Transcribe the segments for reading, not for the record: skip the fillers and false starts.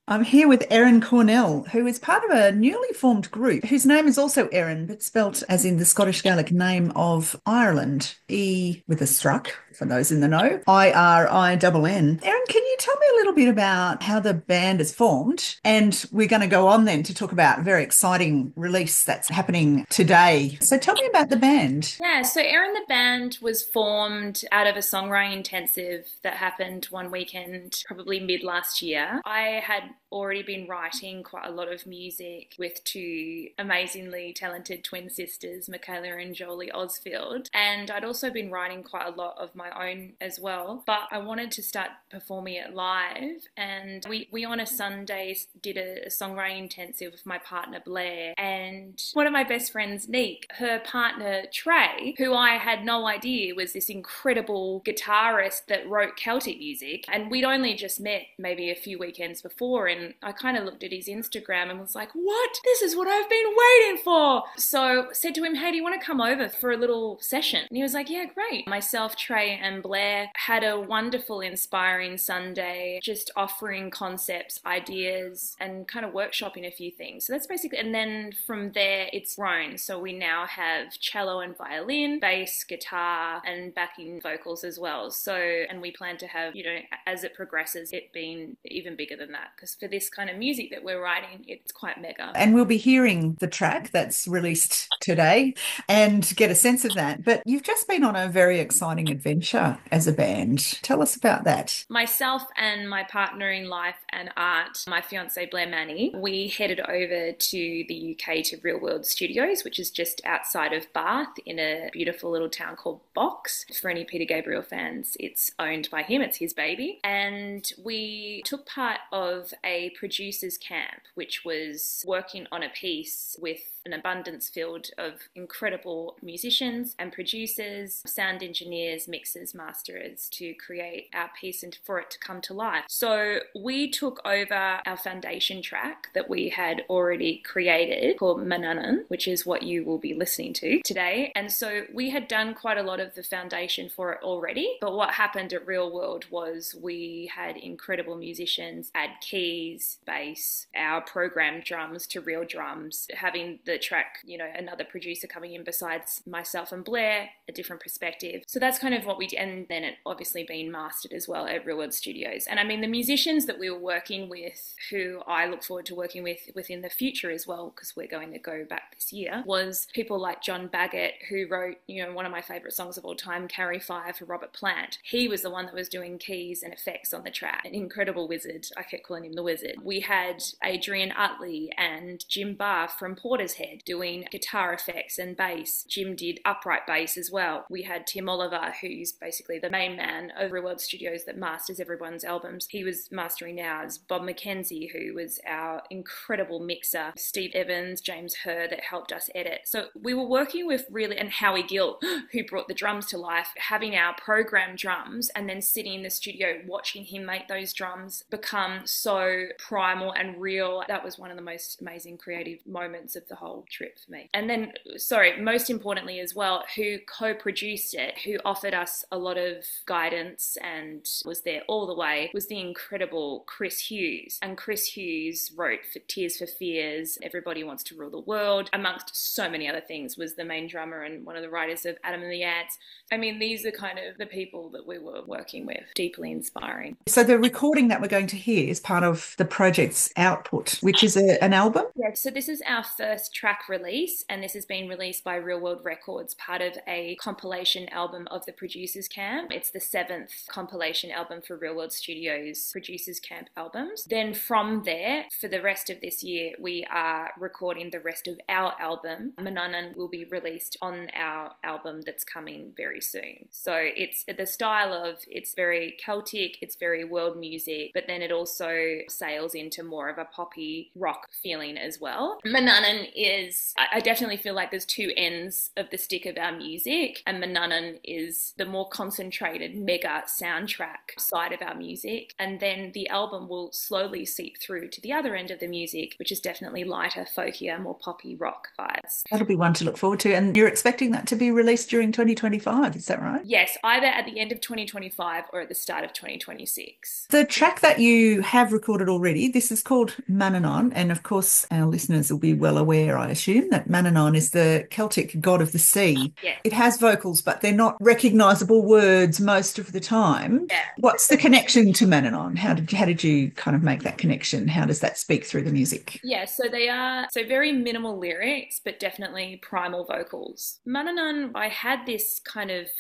I'm here with Erin Cornell, who is part of a newly formed group whose name is also Erin, but spelt as in the Scottish Gaelic name of Ireland. E with a struck, for those in the know. Irin. Erin, can you tell me a little bit about how the band is formed? And we're going to go on then to talk about a very exciting release that's happening today. So tell me about the band. Yeah, so Erin the band was formed out of a songwriting intensive that happened one weekend, probably mid last year. I had already been writing quite a lot of music with two amazingly talented twin sisters, Michaela and Jolie Osfield. And I'd also been writing quite a lot of my own as well. But I wanted to start performing it live. And we on a Sunday did a songwriting intensive with my partner Blair and one of my best friends, Neek, her partner Trey, who I had no idea was this incredible guitarist that wrote Celtic music. And we'd only just met maybe a few weekends before, and I kind of looked at his Instagram and was like, what? This is what I've been waiting for. So I said to him, hey, do you want to come over for a little session? And he was like, yeah, great. Myself, Trey and Blair had a wonderful, inspiring Sunday, just offering concepts, ideas, and kind of workshopping a few things. So that's basically, and then from there it's grown. So we now have cello and violin, bass, guitar, and backing vocals as well. So, and we plan to have, as it progresses, it being even bigger than that. Because for this kind of music that we're writing, it's quite mega. And we'll be hearing the track that's released today and get a sense of that. But you've just been on a very exciting adventure as a band. Tell us about that. Myself and my partner in life and art, my fiance Blair Manny, we headed over to the UK to Real World Studios, which is just outside of Bath in a beautiful little town called Box. For any Peter Gabriel fans, it's owned by him, it's his baby. And we took part of a producers camp, which was working on a piece with an abundance field of incredible musicians and producers, sound engineers, mixers, masterers to create our piece and for it to come to life. So we took over our foundation track that we had already created called Manannan, which is what you will be listening to today. And so we had done quite a lot of the foundation for it already, but what happened at Real World was we had incredible musicians add keys, bass, our programmed drums to real drums, having the track, another producer coming in besides myself and Blair, a different perspective. So that's kind of what we did. And then it obviously been mastered as well at Real World Studios. And I mean, the musicians that we were working with, who I look forward to working with within the future as well, because we're going to go back this year, was people like John Baggett, who wrote, one of my favourite songs of all time, Carry Fire for Robert Plant. He was the one that was doing keys and effects on the track. An incredible wizard. I kept calling him the wizard. We had Adrian Utley and Jim Barr from Portishead doing guitar effects and bass. Jim did upright bass as well. We had Tim Oliver, who's basically the main man of Real World Studios that masters everyone's albums. He was mastering ours. Bob McKenzie, who was our incredible mixer. Steve Evans, James Herr, that helped us edit. So we were working with really, and Howie Gill, who brought the drums to life, having our programmed drums and then sitting in the studio watching him make those drums become so primal and real. That was one of the most amazing creative moments of the whole trip for me. And then, most importantly as well, who co-produced it, who offered us a lot of guidance and was there all the way, was the incredible Chris Hughes. And Chris Hughes wrote for Tears for Fears, Everybody Wants to Rule the World, amongst so many other things, was the main drummer and one of the writers of Adam and the Ants. I mean, these are kind of the people that we were working with, deeply inspiring. So the recording that we're going to hear is part of the project's output, which is an album? Yeah, so this is our first track release, and this has been released by Real World Records, part of a compilation album of the Producers Camp. It's the 7th compilation album for Real World Studios Producers Camp albums. Then from there, for the rest of this year, we are recording the rest of our album. Manannan will be released on our album that's coming very soon. So it's the style of, it's very Celtic, it's very world music, but then it also sails into more of a poppy rock feeling as well. Manannan is, I definitely feel like there's two ends of the stick of our music, and Manannan is the more concentrated mega soundtrack side of our music, and then the album will slowly seep through to the other end of the music, which is definitely lighter, folkier, more poppy rock vibes. That'll be one to look forward to. And you're expecting that to be released during 2025, is that right? Yes, either at the end of 2025 or at the start of 2026. The track that you have recorded already, this is called Manannán. And of course, our listeners will be well aware, I assume, that Manannán is the Celtic god of the sea. Yeah. It has vocals, but they're not recognisable words most of the time. Yeah. What's the connection to Manannán? How did you kind of make that connection? How does that speak through the music? Yeah, so they are very minimal lyrics, but definitely primal vocals. Manannán, I had this kind of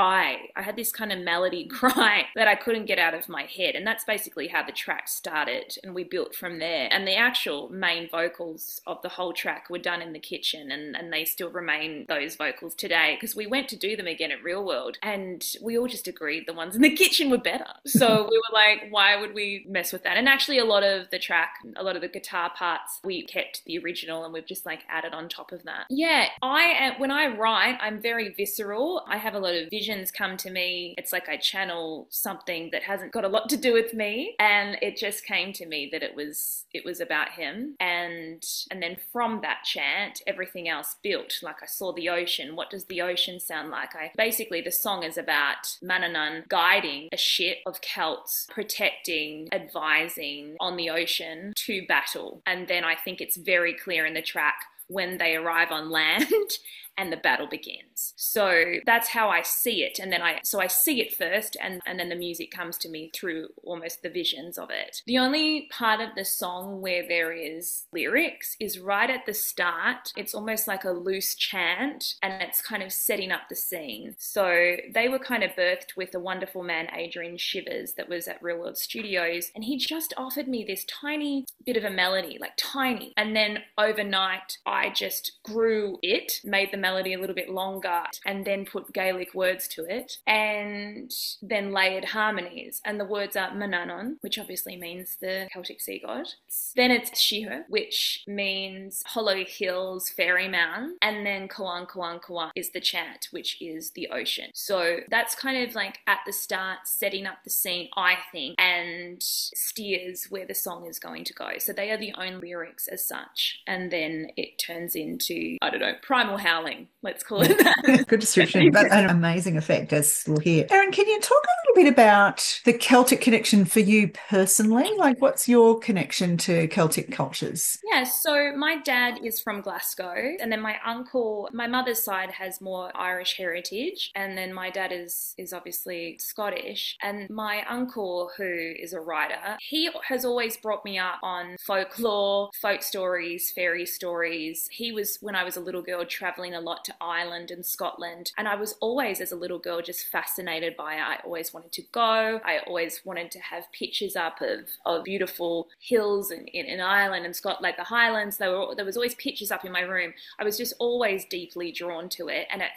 melody cry that I couldn't get out of my head. And that's basically how the track started, and we built from there. And the actual main vocals of the whole track were done in the kitchen, and they still remain those vocals today, because we went to do them again at Real World and we all just agreed the ones in the kitchen were better. So we were like, why would we mess with that? And actually a lot of the guitar parts, we kept the original and we've just like added on top of that. Yeah, when I write, I'm very visceral. I have a lot of visions come to me. It's like I channel something that hasn't got a lot to do with me, and it just came to me that it was about him. And then from that chant, everything else built. Like I saw the ocean. What does the ocean sound like? Basically the song is about Manannán guiding a ship of Celts, protecting, advising on the ocean to battle. And then I think it's very clear in the track when they arrive on land and the battle begins. So that's how I see it. And then I see it first, and then the music comes to me through almost the visions of it. The only part of the song where there is lyrics is right at the start. It's almost like a loose chant, and it's kind of setting up the scene. So they were kind of birthed with a wonderful man, Adrian Shivers, that was at Real World Studios, and he just offered me this tiny bit of a melody, like tiny. And then overnight, I just grew it, made the melody a little bit longer, and then put Gaelic words to it, and then layered harmonies. And the words are Manannán, which obviously means the Celtic sea god. Then it's Sheher, which means hollow hills, fairy mountain. And then Kawan Kawan Kawan is the chant, which is the ocean. So that's kind of like at the start, setting up the scene, I think, and steers where the song is going to go. So they are the only lyrics as such. And then it turns into, I don't know, primal howling. Let's call it that. Good description, but an amazing effect, as we'll hear. Erin, can you talk a little bit about the Celtic connection for you personally? Like, what's your connection to Celtic cultures? Yeah, so my dad is from Glasgow, and then my uncle, my mother's side has more Irish heritage, and then my dad is obviously Scottish. And my uncle, who is a writer, he has always brought me up on folklore, folk stories, fairy stories. He was, when I was a little girl, traveling a lot to Ireland and Scotland, and I was always, as a little girl, just fascinated by it. I always wanted to go. I always wanted to have pictures up of beautiful hills in Ireland and Scotland, like the Highlands. There was always pictures up in my room. I was just always deeply drawn to it, and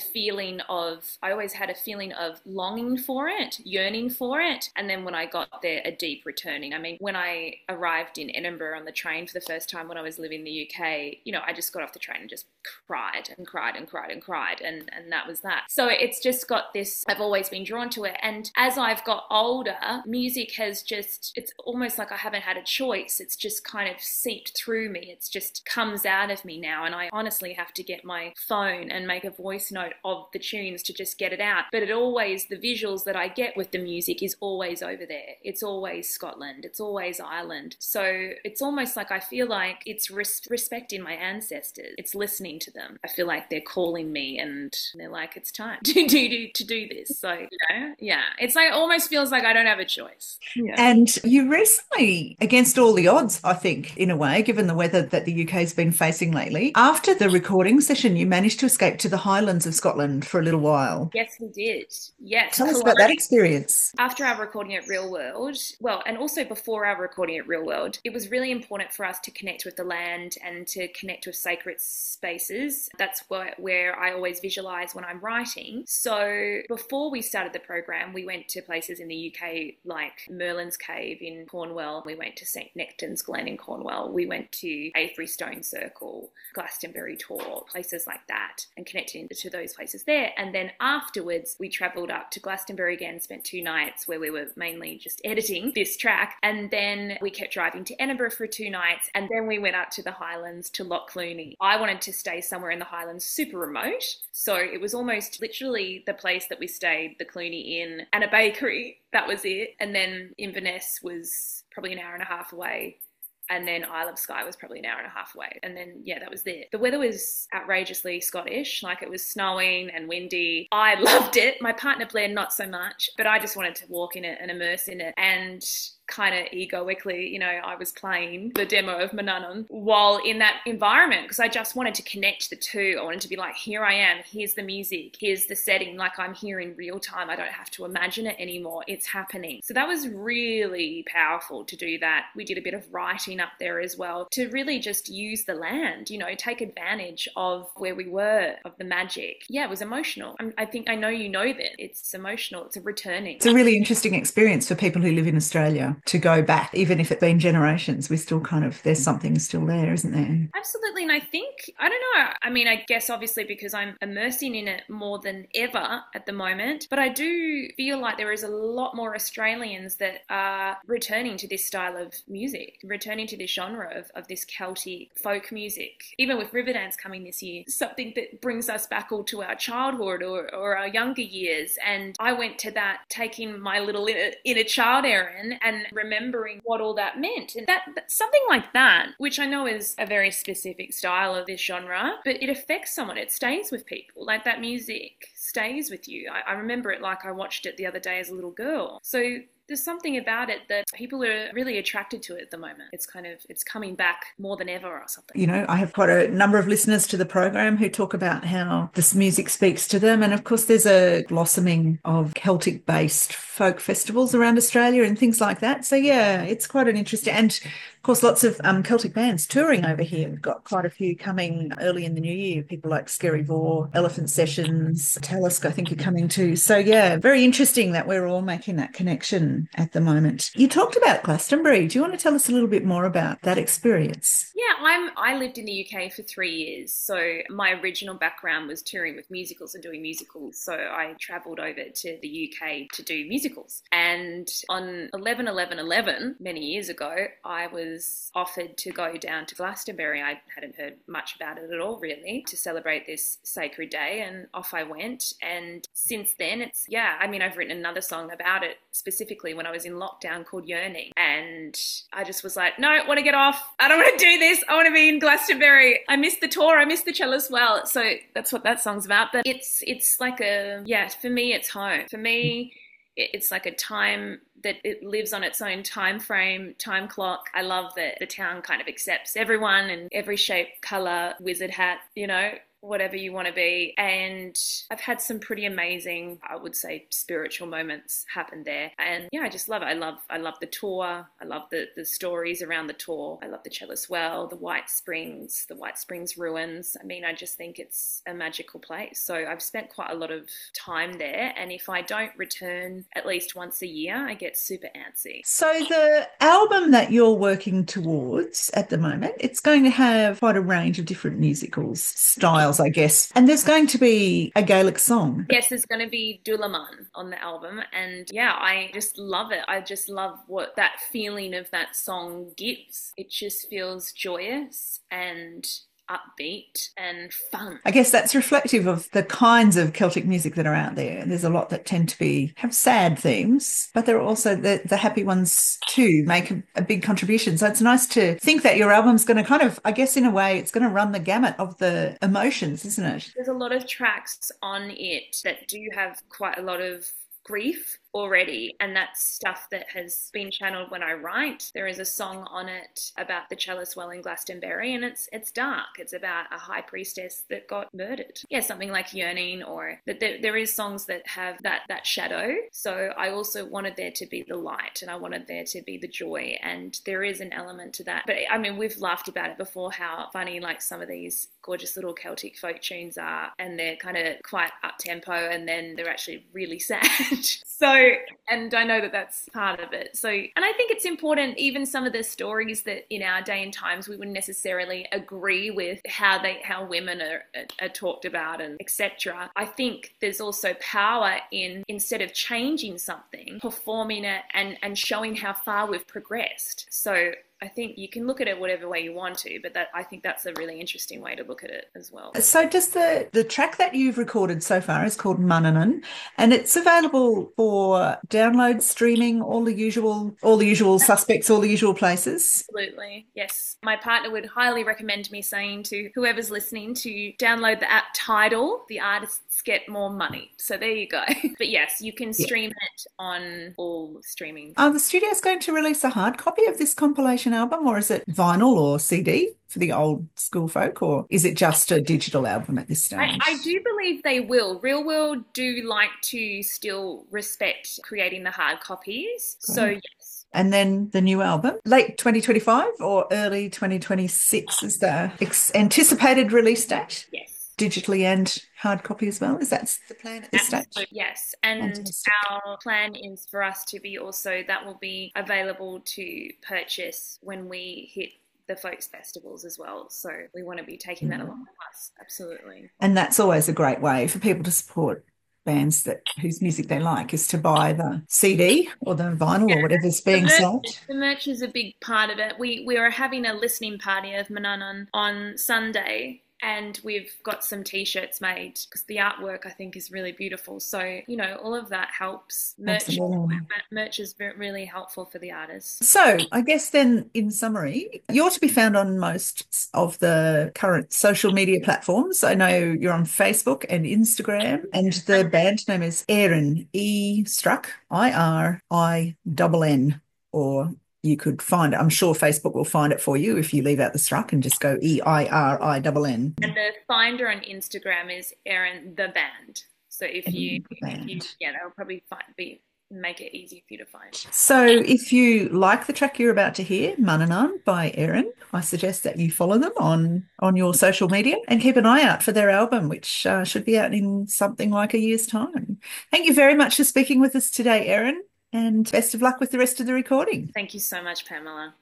I always had a feeling of longing for it, yearning for it. And then when I got there, a deep returning. I mean, when I arrived in Edinburgh on the train for the first time when I was living in the UK, I just got off the train and just cried and cried and cried and cried, and that was that. So it's just got this, I've always been drawn to it. And as I've got older, music has it's almost like I haven't had a choice. It's just kind of seeped through me. It's just comes out of me now, and I honestly have to get my phone and make a voice note of the tunes to just get it out. But the visuals that I get with the music is always over there. It's always Scotland. It's always Ireland. So it's almost like I feel like it's respecting my ancestors. It's listening to them. I feel like they're calling me, and they're like, it's time to do this. So, yeah, it's like, almost feels like I don't have a choice. Yeah. And you recently, against all the odds, I think, in a way, given the weather that the UK's been facing lately, after the recording session, you managed to escape to the Highlands of Scotland for a little while. Yes, we did. Yes. Tell us about that experience. After our recording at Real World, and also before our recording at Real World, it was really important for us to connect with the land and to connect with sacred spaces. That's where I always visualize when I'm writing. So before we started the program, And we went to places in the UK like Merlin's Cave in Cornwall. We went to St Nectan's Glen in Cornwall. We went to Avery Stone Circle, Glastonbury Tor, places like that, and connected to those places there. And then afterwards, we travelled up to Glastonbury again, spent 2 nights where we were mainly just editing this track. And then we kept driving to Edinburgh for 2 nights. And then we went up to the Highlands to Loch Clooney. I wanted to stay somewhere in the Highlands super remote. So it was almost literally the place that we stayed, the Clooney Inn, and a bakery. That was it. And then Inverness was probably an hour and a half away. And then Isle of Skye was probably an hour and a half away. And then, yeah, that was it. The weather was outrageously Scottish. Like, it was snowing and windy. I loved it. My partner Blair, not so much. But I just wanted to walk in it and immerse in it. And kind of egoically, you know, I was playing the demo of Manannan while in that environment because I just wanted to connect the two. I wanted to be like, here I am, here's the music, here's the setting, like I'm here in real time. I don't have to imagine it anymore. It's happening. So that was really powerful to do that. We did a bit of writing up there as well to really just use the land, you know, take advantage of where we were, of the magic. Yeah, it was emotional. I think I know you know that. It's emotional. It's a returning. It's a really interesting experience for people who live in Australia to go back, even if it's been generations. We still kind of, there's something still there, isn't there? Absolutely. And I think, I don't know, I mean, I guess obviously because I'm immersing in it more than ever at the moment, but I do feel like there is a lot more Australians that are returning to this style of music, returning to this genre of this Celtic folk music. Even with Riverdance coming this year, something that brings us back all to our childhood or our younger years. And I went to that taking my little inner child, Erin, and remembering what all that meant. And that something like that, which I know is a very specific style of this genre, but it affects someone. It stays with people. Like, that music stays with you. I remember it like I watched it the other day as a little girl. So there's something about it that people are really attracted to it at the moment. It's coming back more than ever or something. You know, I have quite a number of listeners to the program who talk about how this music speaks to them. And of course, there's a blossoming of Celtic-based folk festivals around Australia and things like that. So yeah, it's quite an interesting, and of course, lots of Celtic bands touring over here. We've got quite a few coming early in the new year. People like Scary Vor, Elephant Sessions, Talisk, I think, are coming too. So yeah, very interesting that we're all making that connection at the moment. You talked about Glastonbury. Do you want to tell us a little bit more about that experience? Yeah, I lived in the UK for 3 years. So my original background was touring with musicals and doing musicals. So I travelled over to the UK to do musicals. And on 11/11/11, many years ago, I was offered to go down to Glastonbury. I hadn't heard much about it at all, really, to celebrate this sacred day. And off I went. And since then, I've written another song about it specifically when I was in lockdown called Yearning. And I just was like, no, I want to get off. I don't want to do this. I want to be in Glastonbury. I miss the tour. I miss the cello as well. So that's what that song's about. But it's like for me, it's home. For me, it's like a time that it lives on its own time frame, time clock. I love that the town kind of accepts everyone and every shape, colour, wizard hat, you know, whatever you want to be. And I've had some pretty amazing, I would say, spiritual moments happen there. And yeah, I just love it. I love the tour. I love the stories around the tour. I love the Chalice Well, the White Springs ruins. I mean, I just think it's a magical place. So I've spent quite a lot of time there. And if I don't return at least once a year, I get super antsy. So the album that you're working towards at the moment, it's going to have quite a range of different musicals, styles, I guess. And there's going to be a Gaelic song. Yes, there's going to be Dulaman on the album. And yeah, I just love it. I just love what that feeling of that song gives. It just feels joyous and upbeat and fun. I guess that's reflective of the kinds of Celtic music that are out there. There's a lot that tend to have sad themes, but there are also the happy ones too, make a big contribution. So it's nice to think that your album's going to kind of, I guess in a way, it's going to run the gamut of the emotions, isn't it? There's a lot of tracks on it that do have quite a lot of grief already, and that's stuff that has been channeled when I write. There is a song on it about the Chalice Well in Glastonbury, and it's dark. It's about a high priestess that got murdered. Yeah, something like Yearning, or that there is songs that have that shadow. So I also wanted there to be the light, and I wanted there to be the joy, and there is an element to that. But I mean, we've laughed about it before, how funny like some of these gorgeous little Celtic folk tunes are, and they're kind of quite up tempo, and then they're actually really sad. So and I know that that's part of it. So, and I think it's important, even some of the stories that in our day and times we wouldn't necessarily agree with how women are talked about and etc. I think there's also power in, instead of changing something, performing it and showing how far we've progressed. So I think you can look at it whatever way you want to, but I think that's a really interesting way to look at it as well. So does the track that you've recorded so far is called Mannanan, and it's available for download, streaming, all the usual suspects, all the usual places. Absolutely. Yes. My partner would highly recommend me saying to whoever's listening to download the app Tidal. The artists get more money. So there you go. But yes, you can stream it on all streaming. Are the studios going to release a hard copy of this compilation album, or is it vinyl or CD for the old school folk, or is it just a digital album at this stage? I do believe they will. Real World do like to still respect creating the hard copies. Great. So yes. And then the new album, late 2025 or early 2026 is the anticipated release date? Yes. Digitally and hard copy as well? Is that the plan at this stage? Yes. And fantastic. Our plan is for us to be also, that will be available to purchase when we hit the folks festivals as well. So we want to be taking that along with us. Absolutely. And that's always a great way for people to support bands whose music they like, is to buy the CD or the vinyl or whatever's being sold. The merch is a big part of it. We are having a listening party of Mannanan on Sunday, and we've got some T-shirts made because the artwork, I think, is really beautiful. So, all of that helps. Merch is really helpful for the artists. So I guess then, in summary, you're to be found on most of the current social media platforms. I know you're on Facebook and Instagram, and the band name is Erin, E-Struck, IRINN, or you could find it. I'm sure Facebook will find it for you if you leave out the struck and just go EIRINN. And the finder on Instagram is Erin the Band. So if you they'll probably make it easy for you to find. So if you like the track you're about to hear, Mannanan by Erin, I suggest that you follow them on your social media and keep an eye out for their album, which should be out in something like a year's time. Thank you very much for speaking with us today, Erin. And best of luck with the rest of the recording. Thank you so much, Pamela.